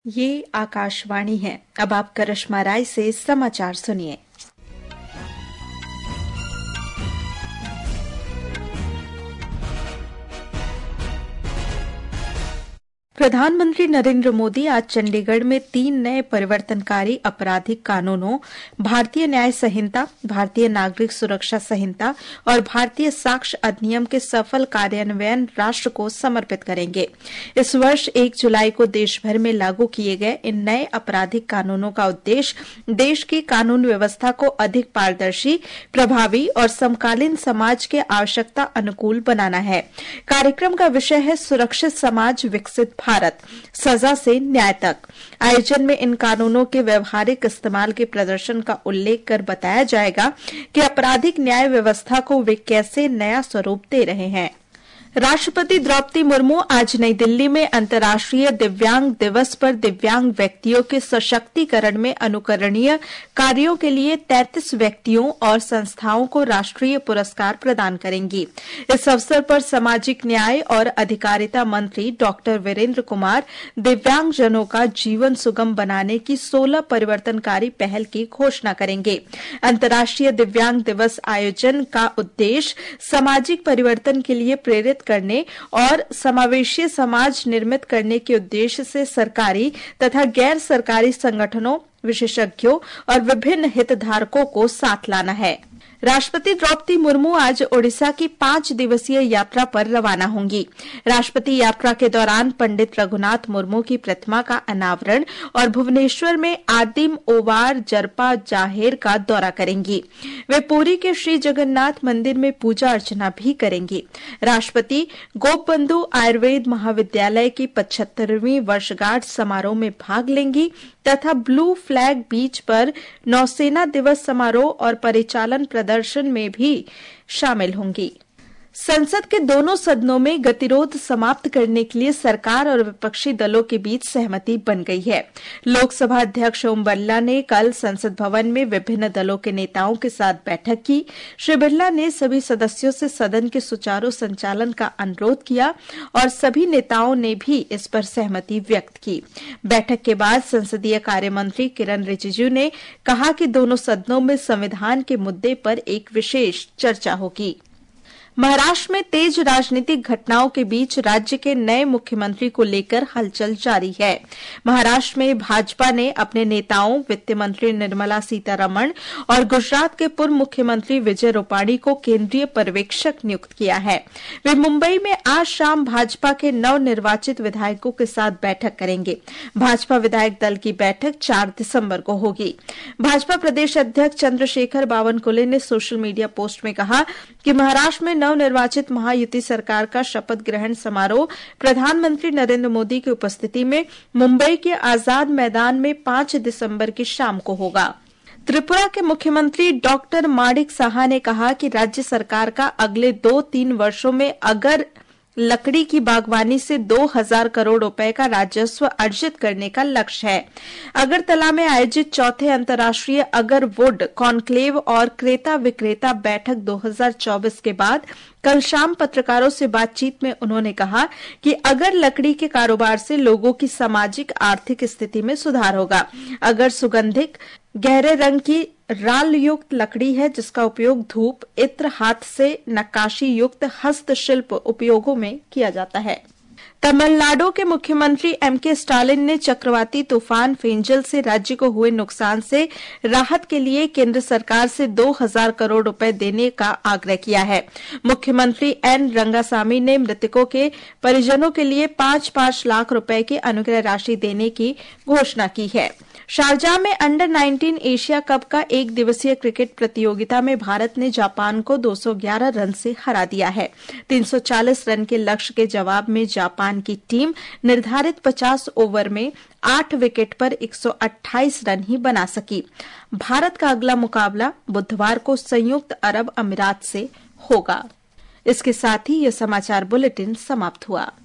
ये आकाशवाणी है। अब आप करिश्मा राय से समाचार सुनिए। प्रधानमंत्री नरेंद्र मोदी आज चंडीगढ़ में 3 नए परिवर्तनकारी आपराधिक कानूनों भारतीय न्याय संहिता, भारतीय नागरिक सुरक्षा संहिता और भारतीय साक्ष्य अधिनियम के सफल कार्यान्वयन राष्ट्र को समर्पित करेंगे। इस वर्ष 1 जुलाई को देश भर में लागू किए गए इन नए आपराधिक कानूनों का उद्देश्य देश की कानून व्यवस्था को अधिक पारदर्शी, प्रभावी और समकालीन समाज के आवश्यकता अनुकूल बनाना है। कार्यक्रम का विषय है सुरक्षित समाज विकसित भारत, सजा से न्याय तक। आयोजन में इन कानूनों के व्यवहारिक इस्तेमाल के प्रदर्शन का उल्लेख कर बताया जाएगा कि आपराधिक न्याय व्यवस्था को वे कैसे नया स्वरूप दे रहे हैं। राष्ट्रपति द्रौपदी मुर्मू आज नई दिल्ली में अंतर्राष्ट्रीय दिव्यांग दिवस पर दिव्यांग व्यक्तियों के सशक्तिकरण में अनुकरणीय कार्यों के लिए 33 व्यक्तियों और संस्थाओं को राष्ट्रीय पुरस्कार प्रदान करेंगी। इस अवसर पर सामाजिक न्याय और अधिकारिता मंत्री डॉक्टर वीरेंद्र कुमार दिव्यांगजनों का जीवन सुगम बनाने की 16 परिवर्तनकारी पहल की घोषणा करेंगे। अंतर्राष्ट्रीय दिव्यांग दिवस आयोजन का उद्देश्य सामाजिक परिवर्तन के लिए प्रेरित करने और समावेशी समाज निर्मित करने के उद्देश्य से सरकारी तथा गैर सरकारी संगठनों, विशेषज्ञों और विभिन्न हितधारकों को साथ लाना है। राष्ट्रपति द्रौपदी मुर्मू आज ओडिशा की 5 दिवसीय यात्रा पर रवाना होंगी। राष्ट्रपति यात्रा के दौरान पंडित रघुनाथ मुर्मू की प्रतिमा का अनावरण और भुवनेश्वर में आदिम ओवार जरपा जाहेर का दौरा करेंगी। वे पुरी के श्री जगन्नाथ मंदिर में पूजा अर्चना भी करेंगी। राष्ट्रपति गोपबंधु आयुर्वेद महाविद्यालय की 75वीं वर्षगांठ समारोह में भाग लेंगी तथा ब्लू फ्लैग बीच पर नौसेना दिवस समारोह और परिचालन प्रदर्शन में भी शामिल होंगी। संसद के दोनों सदनों में गतिरोध समाप्त करने के लिए सरकार और विपक्षी दलों के बीच सहमति बन गई है। लोकसभा अध्यक्ष ओम बिरला ने कल संसद भवन में विभिन्न दलों के नेताओं के साथ बैठक की। श्री बिरला ने सभी सदस्यों से सदन के सुचारू संचालन का अनुरोध किया और सभी नेताओं ने भी इस पर सहमति व्यक्त की। बैठक के बाद संसदीय कार्य मंत्री किरण रिजिजू ने कहा कि दोनों सदनों में संविधान के मुद्दे पर एक विशेष चर्चा होगी। महाराष्ट्र में तेज राजनीतिक घटनाओं के बीच राज्य के नए मुख्यमंत्री को लेकर हलचल जारी है। महाराष्ट्र में भाजपा ने अपने नेताओं वित्त मंत्री निर्मला सीतारमण और गुजरात के पूर्व मुख्यमंत्री विजय रूपाणी को केंद्रीय पर्यवेक्षक नियुक्त किया है। वे मुंबई में आज शाम भाजपा के नवनिर्वाचित विधायकों के साथ बैठक करेंगे। भाजपा विधायक दल की बैठक 4 दिसंबर को होगी। भाजपा प्रदेश अध्यक्ष चंद्रशेखर बावनकुले ने सोशल मीडिया पोस्ट में कहा कि महाराष्ट्र में नवनिर्वाचित महायुति सरकार का शपथ ग्रहण समारोह प्रधानमंत्री नरेंद्र मोदी की उपस्थिति में मुंबई के आजाद मैदान में 5 दिसंबर की शाम को होगा। त्रिपुरा के मुख्यमंत्री डॉक्टर माणिक साहा ने कहा कि राज्य सरकार का अगले 2-3 वर्षों में अगर लकड़ी की बागवानी से 2000 करोड़ रुपए का राजस्व अर्जित करने का लक्ष्य है। अगरतला में आयोजित चौथे अंतर्राष्ट्रीय अगर वुड कॉन्क्लेव और क्रेता विक्रेता बैठक 2024 के बाद कल शाम पत्रकारों से बातचीत में उन्होंने कहा कि अगर लकड़ी के कारोबार से लोगों की सामाजिक आर्थिक स्थिति में सुधार होगा। अगर सुगंधित गहरे रंग की राल युक्त लकड़ी है जिसका उपयोग धूप, इत्र, हाथ से नक्काशी युक्त हस्तशिल्प उपयोगों में किया जाता है। तमिलनाडु के मुख्यमंत्री एमके स्टालिन ने चक्रवाती तूफान फेंजल से राज्य को हुए नुकसान से राहत के लिए केंद्र सरकार से 2000 करोड़ रुपए देने का आग्रह किया है। मुख्यमंत्री एन रंगासामी ने मृतकों के परिजनों के लिए 5-5 लाख रुपए की अनुग्रह राशि देने की घोषणा की है। शारजाह में अंडर 19 एशिया कप का 1 दिवसीय क्रिकेट प्रतियोगिता में भारत ने जापान को 211 रन से हरा दिया है। 340 रन के लक्ष्य के जवाब में जापान की टीम निर्धारित 50 ओवर में 8 विकेट पर 128 रन ही बना सकी। भारत का अगला मुकाबला बुधवार को संयुक्त अरब अमीरात से होगा। इसके साथ ही यह समाचार बुलेटिन समाप्त हुआ।